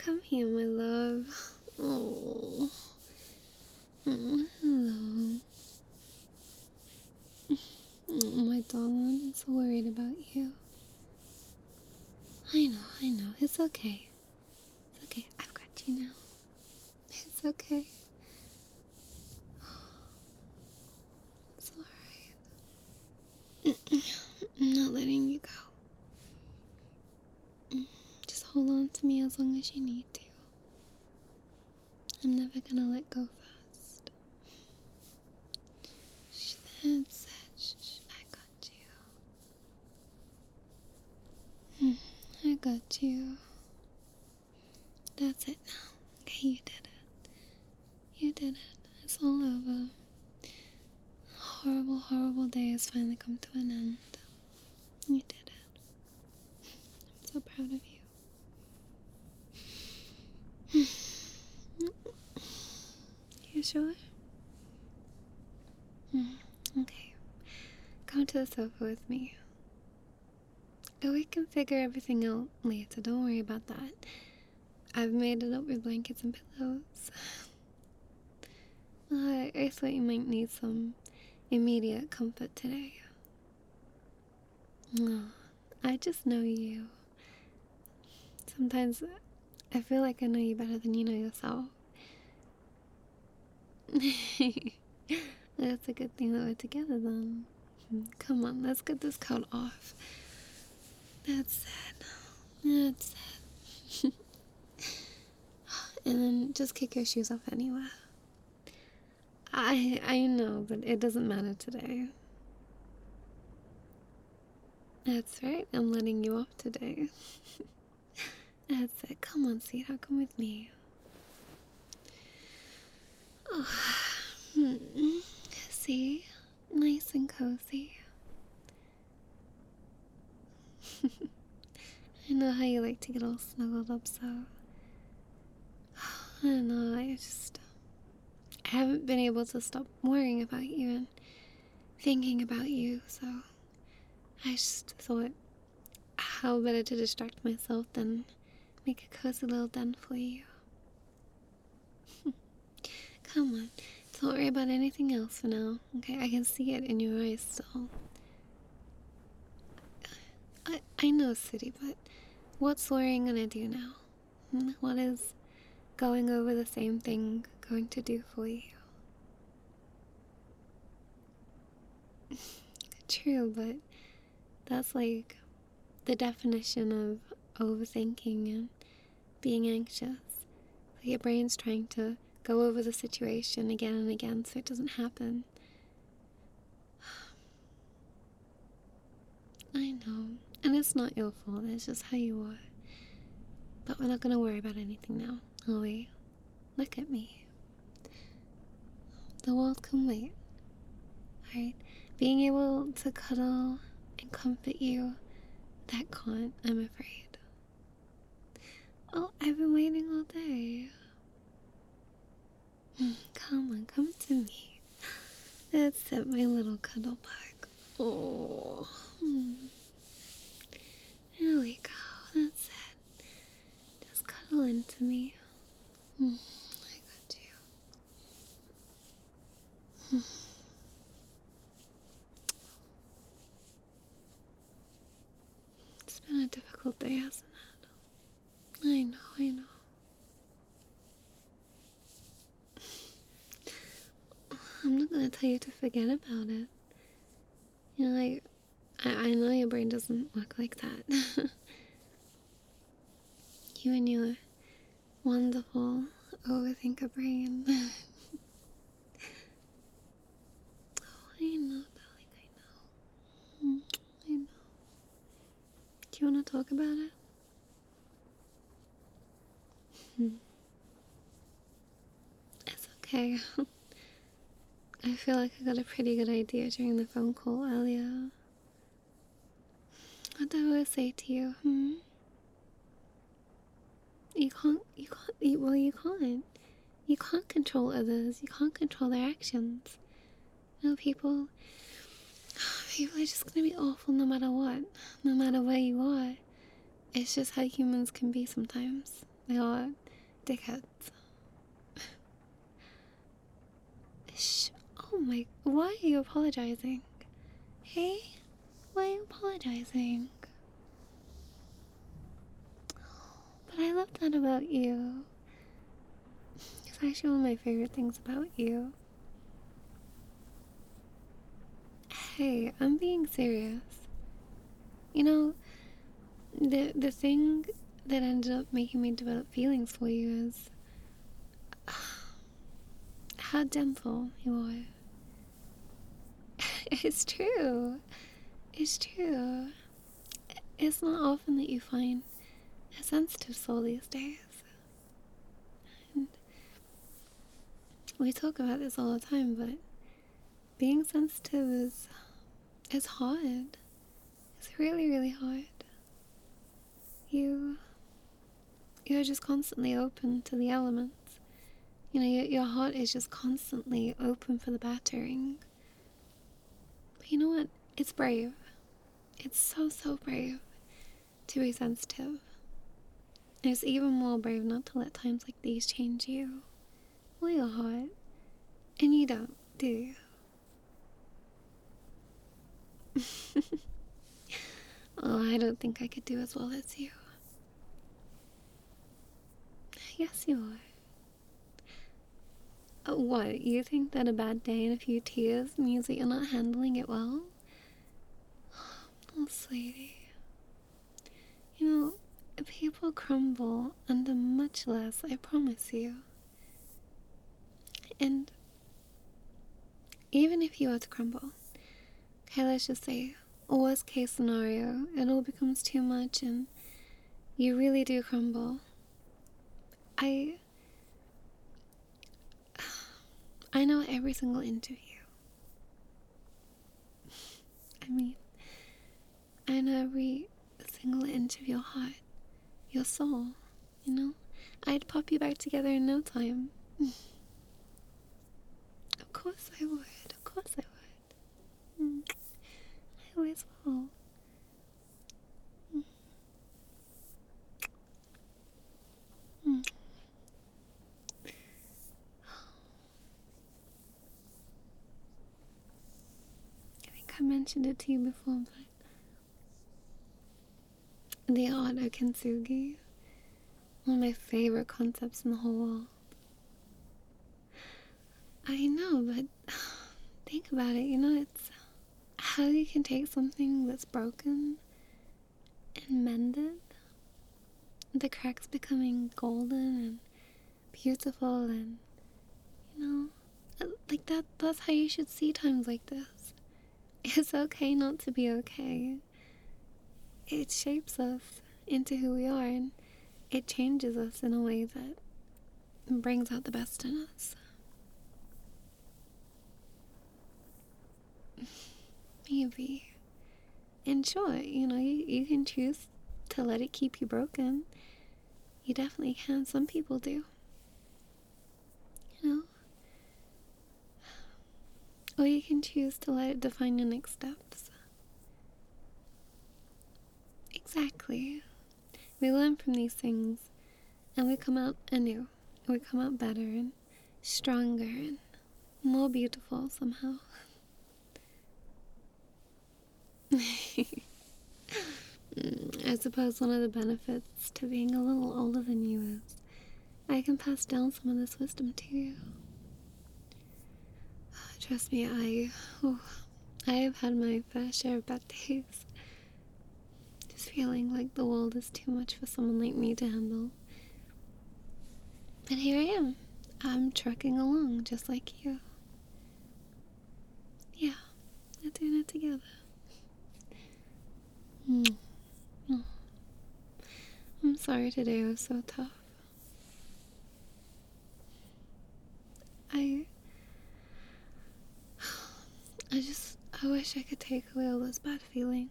Come here, my love. Oh, hello. Oh, my darling, I'm so worried about you. I know. It's okay. It's okay. I've got you now. It's okay. It's alright. I'm not letting you go. Just hold on to me as long as you need to. I'm never gonna let go fast. Shh, that's it. Shh, I got you. I got you. That's it now. Okay, you did it. You did it. It's all over. A horrible, horrible day has finally come to an end. You did it. I'm so proud of you. You sure? Okay. Come to the sofa with me. Oh, we can figure everything out later. Don't worry about that. I've made it up with blankets and pillows. I thought you might need some immediate comfort today. Oh, I just know you. Sometimes I feel like I know you better than you know yourself. That's a good thing that we're together then. Come on, let's get this coat off. That's it. That's it. And then just kick your shoes off anywhere. I know, but it doesn't matter today. That's right, I'm letting you off today. That's it. Come on, sweetheart, come with me. Oh. See? Nice and cozy. I know how you like to get all snuggled up, so I don't know, I haven't been able to stop worrying about you and thinking about you, so I just thought how better to distract myself than make a cozy little den for you. Come on, don't worry about anything else for now, okay? I can see it in your eyes still. I know, City, but what's worrying gonna do now? What is going over the same thing going to do for you? True, but that's like the definition of overthinking and being anxious. So your brain's trying to go over the situation again and again so it doesn't happen. I know, and it's not your fault, it's just how you are. But we're not gonna worry about anything now, are we? Look at me. The world can wait, right? Being able to cuddle and comfort you, that can't, I'm afraid. Oh, I've been waiting all day. Come on, come to me. That's it, my little cuddle bug. Oh, there we go. That's it. Just cuddle into me. I got you. It's been a difficult day, hasn't it? I know, I know. I'm not gonna tell you to forget about it. You know, like, I know your brain doesn't work like that. You and your wonderful overthinker brain. Oh, I know, darling, I know. I know. Do you want to talk about it? It's okay. I feel like I got a pretty good idea during the phone call earlier. What did I always say to you? You can't, well, you can't. You can't control others. You can't control their actions. You know, people are just gonna be awful no matter what. No matter where you are. It's just how humans can be sometimes. They are dickheads. Shh. Oh my. Why are you apologizing? Hey? Why are you apologizing? But I love that about you. It's actually one of my favorite things about you. Hey, I'm being serious. You know, the thing that ended up making me develop feelings for you is how gentle you are. It's true. It's true. It's not often that you find a sensitive soul these days. And we talk about this all the time, but being sensitive is hard. It's really, really hard. You're just constantly open to the elements. You know, your heart is just constantly open for the battering. But you know what? It's brave. It's so, so brave to be sensitive. It's even more brave not to let times like these change you or your heart. And you don't, do you? Oh, I don't think I could do as well as you. Yes, you are. What? You think that a bad day and a few tears means that you're not handling it well? Oh, sweetie. You know, people crumble under much less, I promise you. And even if you were to crumble, okay, let's just say, worst case scenario, it all becomes too much and you really do crumble. I know every single inch of you. I mean, I know every single inch of your heart, your soul, you know? I'd pop you back together in no time. Of course I would. Of course I would. I always will. Mm. I think I mentioned it to you before, but the art of kintsugi, one of my favorite concepts in the whole world. I know, but think about it, you know, it's how you can take something that's broken and mend it. The cracks becoming golden and beautiful, and you know, like that's how you should see times like this. It's okay not to be okay. It shapes us into who we are, and it changes us in a way that brings out the best in us. Maybe. And sure, you know, you can choose to let it keep you broken. You definitely can. Some people do. You know? Or you can choose to let it define your next steps. Exactly. We learn from these things and we come out anew. We come out better and stronger and more beautiful somehow. I suppose one of the benefits to being a little older than you is I can pass down some of this wisdom to you. Trust me, I have had my fair share of bad days. Just feeling like the world is too much for someone like me to handle. And here I am. I'm trucking along just like you. Yeah, we're doing it together. Mm. Oh. I'm sorry today was so tough. I I wish I could take away all those bad feelings.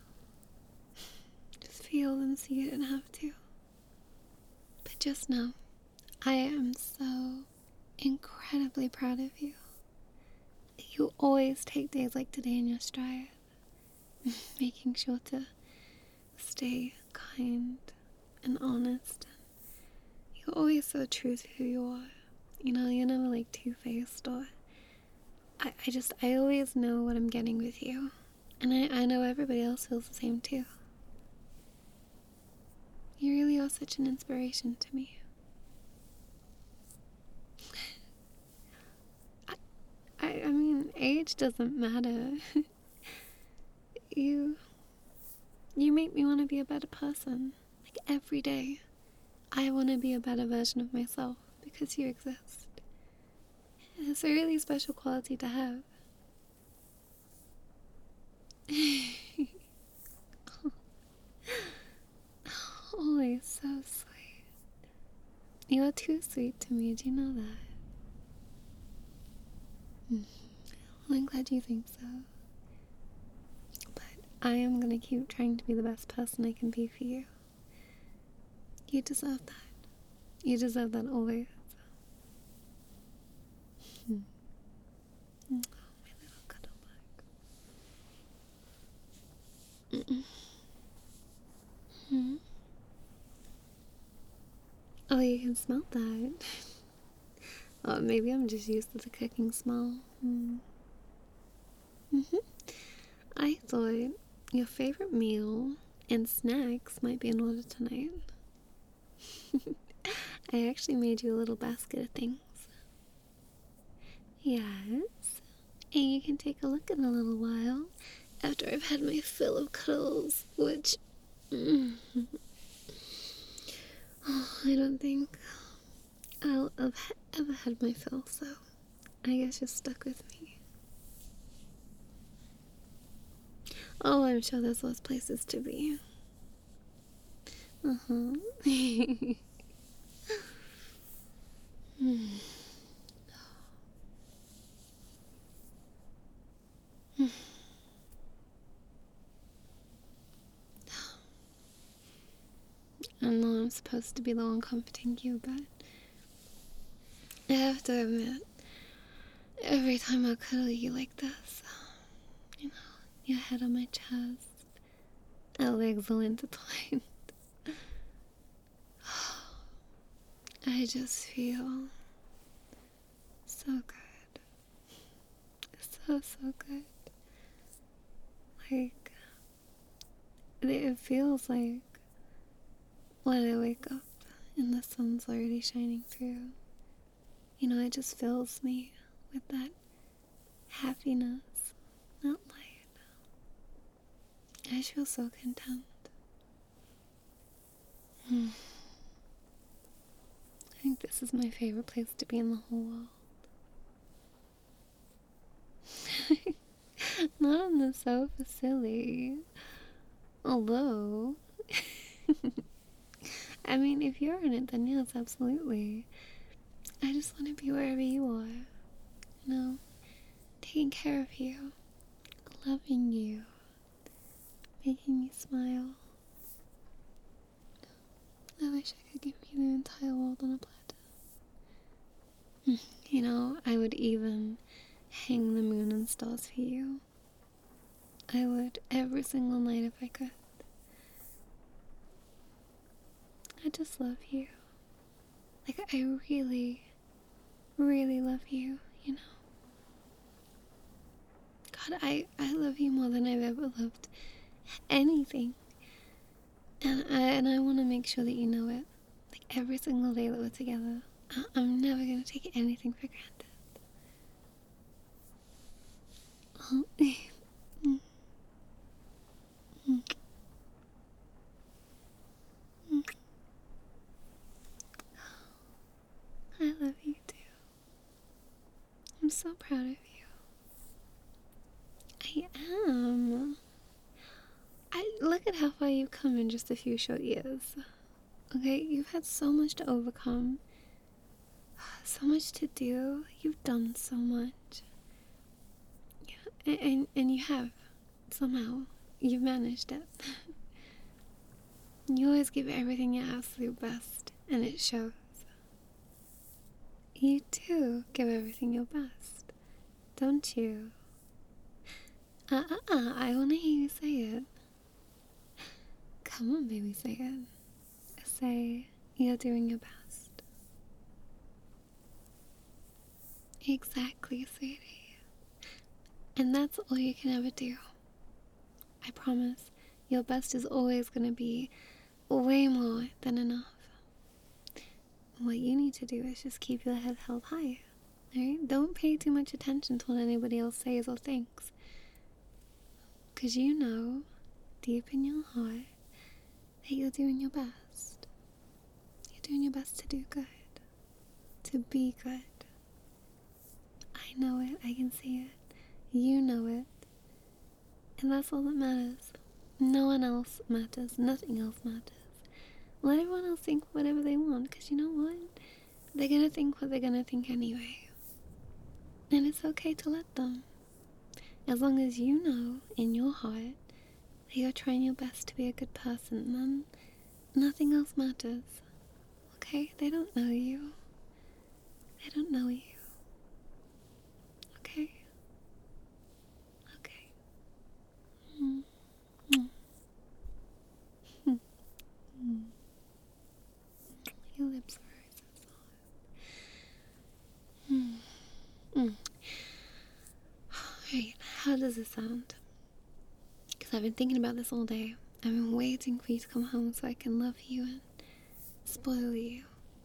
Just feel them so you didn't have to. But just know, I am so incredibly proud of you. You always take days like today in your stride, making sure to stay kind and honest you're always so true to who you are. You know, you're never like two-faced or I always know what I'm getting with you. And I know everybody else feels the same too. You really are such an inspiration to me. I mean, age doesn't matter. You make me want to be a better person. Like every day. I want to be a better version of myself because you exist. It's a really special quality to have. Always so sweet. You are too sweet to me, do you know that? Well, I'm glad you think so. But I am gonna keep trying to be the best person I can be for you. You deserve that. You deserve that always. Oh, my little cuddle bug. Hmm? Oh, you can smell that. Oh, maybe I'm just used to the cooking smell. I thought your favorite meal and snacks might be in order tonight. I actually made you a little basket of things. Yes, and you can take a look in a little while after I've had my fill of cuddles, which I don't think I'll have ever had my fill, so I guess you're stuck with me. Oh, I'm sure there's worse places to be. Uh-huh. I know I'm supposed to be the one comforting you, but I have to admit, every time I cuddle you like this, you know, your head on my chest, our legs all intertwined, I just feel so good. So, so good. Like, it feels like when I wake up and the sun's already shining through, you know, it just fills me with that happiness, that light. I feel so content. I think this is my favorite place to be in the whole world. Not on the sofa, silly. Although, I mean, if you're in it, then yes, absolutely. I just want to be wherever you are. You know, taking care of you, loving you, making you smile. I wish I could give you the entire world on a platter. You know, I would even hang the moon and stars for you. I would every single night if I could. I just love you. Like, I really, really love you, you know. God, I love you more than I've ever loved anything. And I want to make sure that you know it. Like, every single day that we're together, I'm never going to take anything for granted. I love you too. I'm so proud of you. I am. Look at how far you've come in just a few short years. Okay, you've had so much to overcome, so much to do. You've done so much. Yeah, and you have, somehow. You've managed it. You always give everything your absolute best, and it shows. You too give everything your best, don't you? I wanna hear you say it. Come on, baby, say it. Say you're doing your best. Exactly, sweetie. And that's all you can ever do. I promise. Your best is always going to be way more than enough. What you need to do is just keep your head held high. Alright? Don't pay too much attention to what anybody else says or thinks. Because you know, deep in your heart, that you're doing your best. You're doing your best to do good. To be good. I know it. I can see it. You know it. And that's all that matters. No one else matters. Nothing else matters. Let everyone else think whatever they want. Because you know what? They're going to think what they're going to think anyway. And it's okay to let them. As long as you know in your heart that you're trying your best to be a good person, then nothing else matters. Okay? They don't know you. They don't know you. Okay? Okay. Mm. Mm. Mm. Your lips are so soft. Mm. Mm. Alright, how does it sound? Because I've been thinking about this all day. I've been waiting for you to come home so I can love you and spoil you.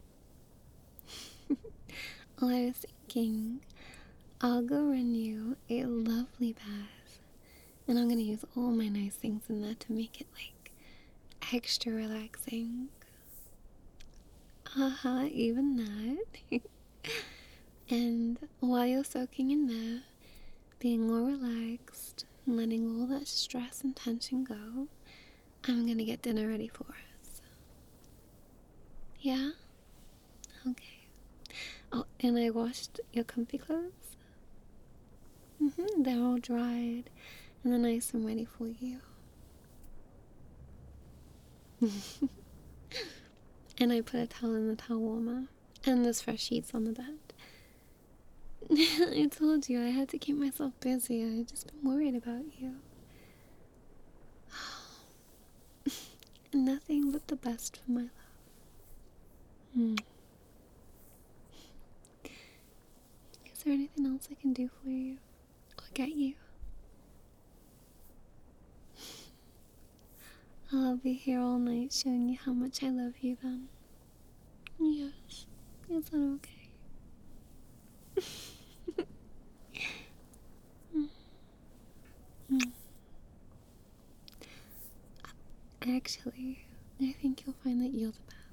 Well, I was thinking I'll go run you a lovely bath, and I'm gonna use all my nice things in there to make it like extra relaxing. Even that. And while you're soaking in there, being all relaxed, and letting all that stress and tension go, I'm gonna get dinner ready for us. Yeah? Okay. Oh, and I washed your comfy clothes. They're all dried and they're nice and ready for you. And I put a towel in the towel warmer. And there's fresh sheets on the bed. I told you I had to keep myself busy. I just been worried about you. Nothing but the best for my love. Is there anything else I can do for you? Or get you? I'll be here all night showing you how much I love you then. Yes. Is that okay? Actually, I think you'll find that you're the best.